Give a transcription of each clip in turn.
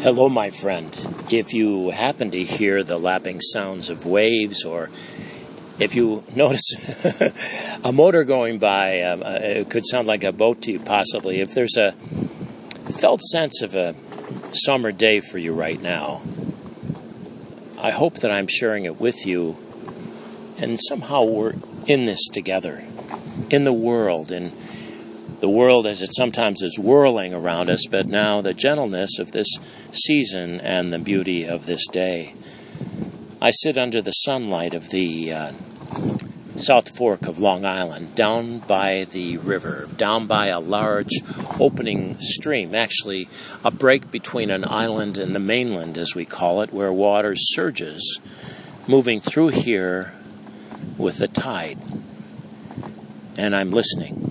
Hello, my friend. If you happen to hear the lapping sounds of waves, or if you notice a motor going by, it could sound like a boat to you possibly. If there's a felt sense of a summer day for you right now, I hope that I'm sharing it with you, and somehow we're in this together, in the world as it sometimes is whirling around us, but now the gentleness of this season and the beauty of this day. I sit under the sunlight of the South Fork of Long Island, down by the river, down by a large opening stream, actually a break between an island and the mainland, as we call it, where water surges, moving through here with the tide. And I'm listening.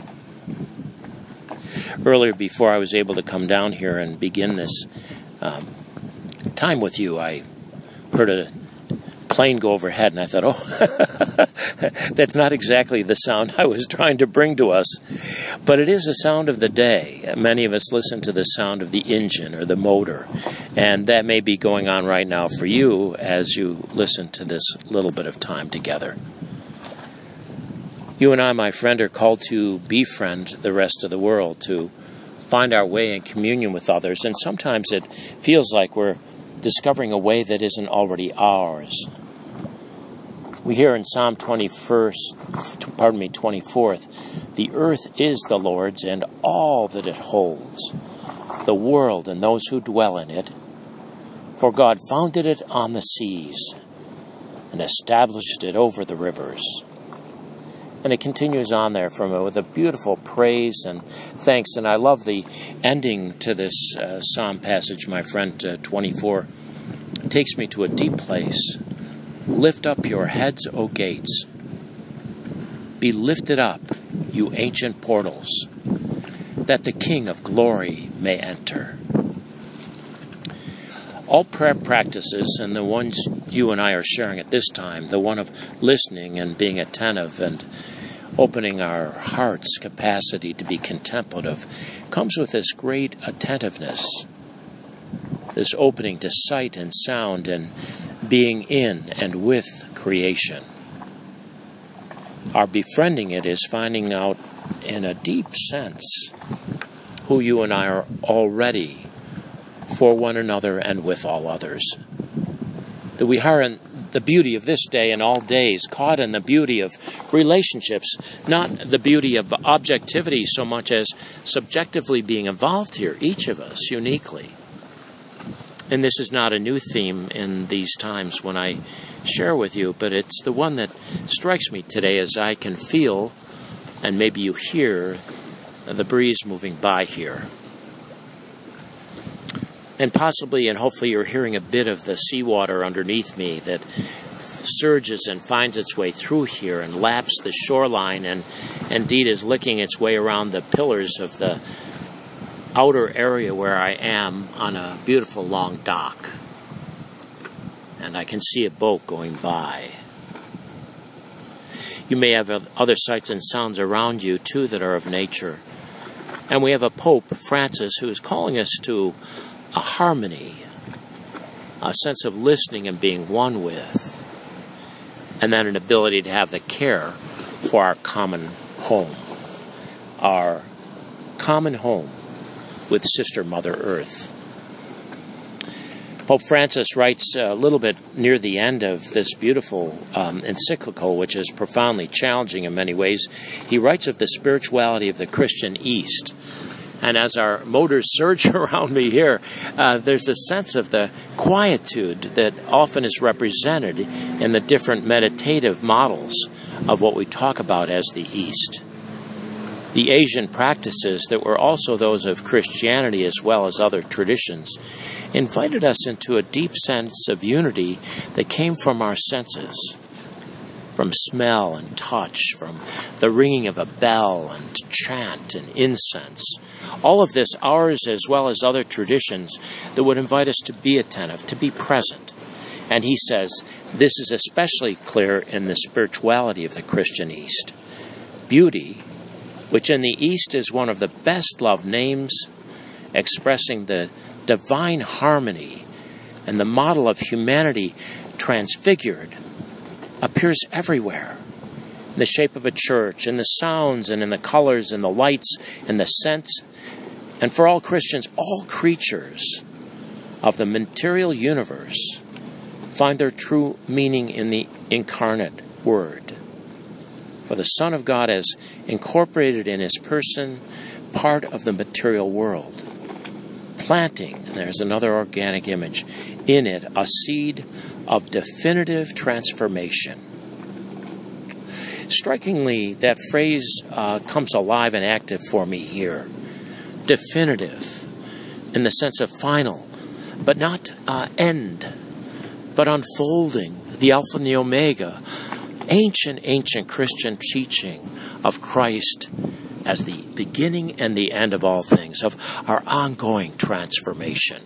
Earlier, before I was able to come down here and begin this time with you, I heard a plane go overhead, and I thought, that's not exactly the sound I was trying to bring to us. But it is the sound of the day. Many of us listen to the sound of the engine or the motor, and that may be going on right now for you as you listen to this little bit of time together. You and I, my friend, are called to befriend the rest of the world, to find our way in communion with others, and sometimes it feels like we're discovering a way that isn't already ours. We hear in Psalm 24, the earth is the Lord's and all that it holds, the world and those who dwell in it. For God founded it on the seas and established it over the rivers. And it continues on there with a beautiful praise and thanks. And I love the ending to this psalm passage, my friend, 24. It takes me to a deep place. Lift up your heads, O gates. Be lifted up, you ancient portals, that the King of glory may enter. All prayer practices, and the ones you and I are sharing at this time, the one of listening and being attentive and opening our heart's capacity to be contemplative, comes with this great attentiveness, this opening to sight and sound and being in and with creation. Our befriending it is finding out in a deep sense who you and I are already for one another and with all others. That we are in the beauty of this day and all days, caught in the beauty of relationships, not the beauty of objectivity so much as subjectively being involved here, each of us uniquely. And this is not a new theme in these times when I share with you, but it's the one that strikes me today as I can feel, and maybe you hear, the breeze moving by here. And possibly and hopefully you're hearing a bit of the seawater underneath me that surges and finds its way through here and laps the shoreline and indeed is licking its way around the pillars of the outer area where I am on a beautiful long dock. And I can see a boat going by. You may have other sights and sounds around you too that are of nature. And we have a Pope, Francis, who is calling us to a harmony, a sense of listening and being one with, and then an ability to have the care for our common home with Sister Mother Earth. Pope Francis writes a little bit near the end of this beautiful encyclical, which is profoundly challenging in many ways. He writes of the spirituality of the Christian East. And as our motors surge around me here, there's a sense of the quietude that often is represented in the different meditative models of what we talk about as the East. The Asian practices that were also those of Christianity as well as other traditions invited us into a deep sense of unity that came from our senses, from smell and touch, from the ringing of a bell and chant and incense. All of this, ours as well as other traditions, that would invite us to be attentive, to be present. And he says, this is especially clear in the spirituality of the Christian East. Beauty, which in the East is one of the best loved names, expressing the divine harmony and the model of humanity transfigured appears everywhere. In the shape of a church, in the sounds and in the colors and the lights and the scents. And for all Christians, all creatures of the material universe find their true meaning in the incarnate Word. For the Son of God has incorporated in his person part of the material world, planting, and there's another organic image, in it a seed of definitive transformation. Strikingly, that phrase comes alive and active for me here. Definitive, in the sense of final, but not end, but unfolding, the Alpha and the Omega, ancient Christian teaching of Christ as the beginning and the end of all things, of our ongoing transformation.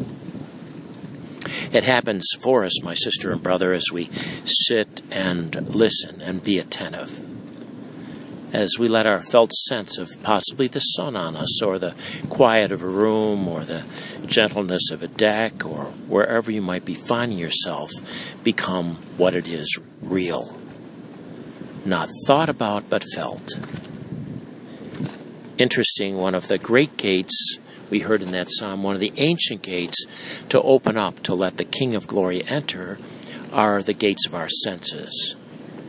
It happens for us, my sister and brother, as we sit and listen and be attentive, as we let our felt sense of possibly the sun on us, or the quiet of a room, or the gentleness of a deck, or wherever you might be finding yourself, become what it is, real. Not thought about, but felt. Interesting, one of the great gates we heard in that psalm, one of the ancient gates to open up to let the King of Glory enter, are the gates of our senses.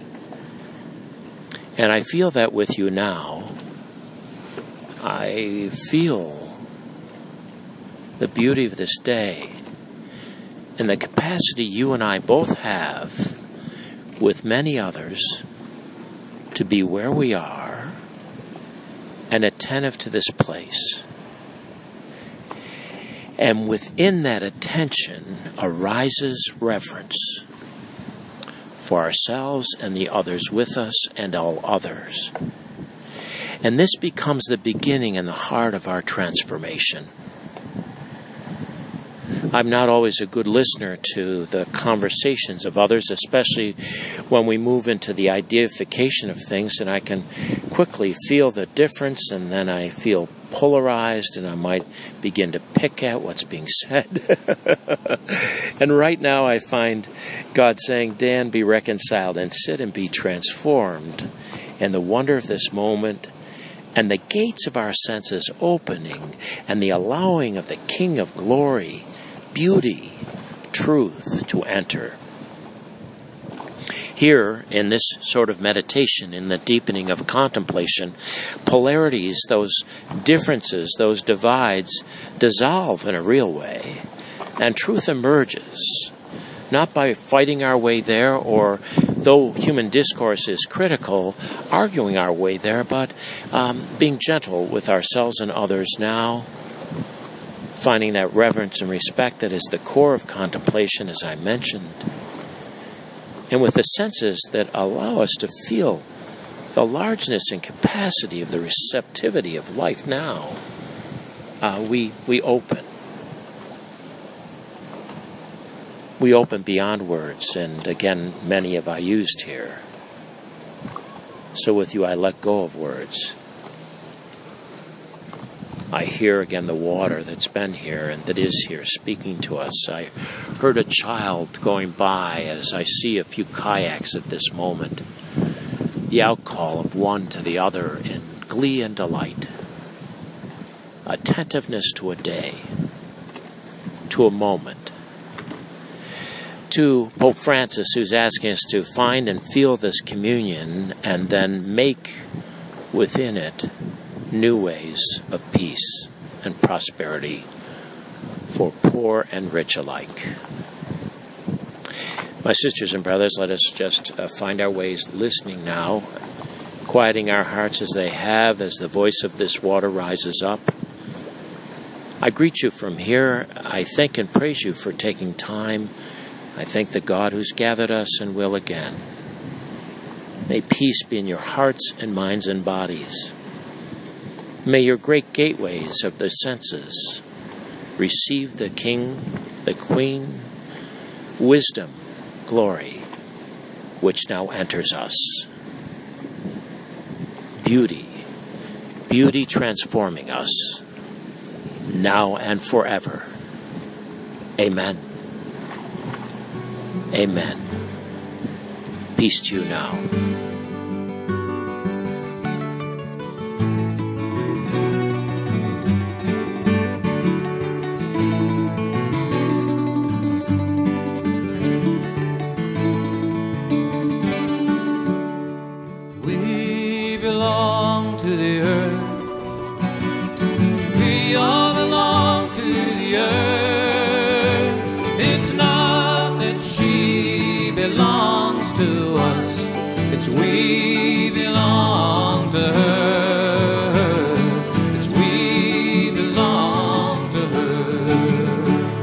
And I feel that with you now. I feel the beauty of this day and the capacity you and I both have with many others to be where we are and attentive to this place. And within that attention arises reverence for ourselves and the others with us and all others. And this becomes the beginning and the heart of our transformation. I'm not always a good listener to the conversations of others, especially when we move into the ideification of things, and I can quickly feel the difference, and then I feel polarized, and I might begin to pick at what's being said. And right now I find God saying, Dan, be reconciled and sit and be transformed. And the wonder of this moment and the gates of our senses opening and the allowing of the King of Glory, beauty, truth to enter. Here, in this sort of meditation, in the deepening of contemplation, polarities, those differences, those divides, dissolve in a real way, and truth emerges, not by fighting our way there, or, though human discourse is critical, arguing our way there, but being gentle with ourselves and others now, finding that reverence and respect that is the core of contemplation, as I mentioned, and with the senses that allow us to feel the largeness and capacity of the receptivity of life now, we open. We open beyond words, and again, many have I used here. So with you, I let go of words. I hear again the water that's been here and that is here speaking to us. I heard a child going by as I see a few kayaks at this moment. The outcall of one to the other in glee and delight. Attentiveness to a day, to a moment. To Pope Francis, who's asking us to find and feel this communion and then make within it new ways of peace and prosperity for poor and rich alike. My sisters and brothers, let us just find our ways listening now, quieting our hearts as they have, as the voice of this water rises up. I greet you from here. I thank and praise you for taking time. I thank the God who's gathered us and will again. May peace be in your hearts and minds and bodies. May your great gateways of the senses receive the King, the Queen, wisdom, glory, which now enters us. Beauty, beauty transforming us, now and forever. Amen. Amen. Peace to you now. We belong to the earth. We all belong to the earth. It's not that she belongs to us. It's we belong to her. It's we belong to her.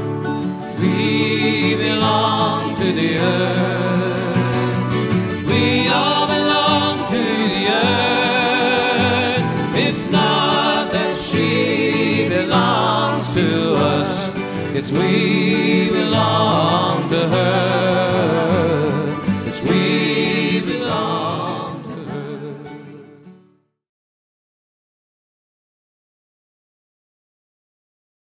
We belong to the earth. We all belong to the earth. It's not that she belongs to us. It's we belong to her.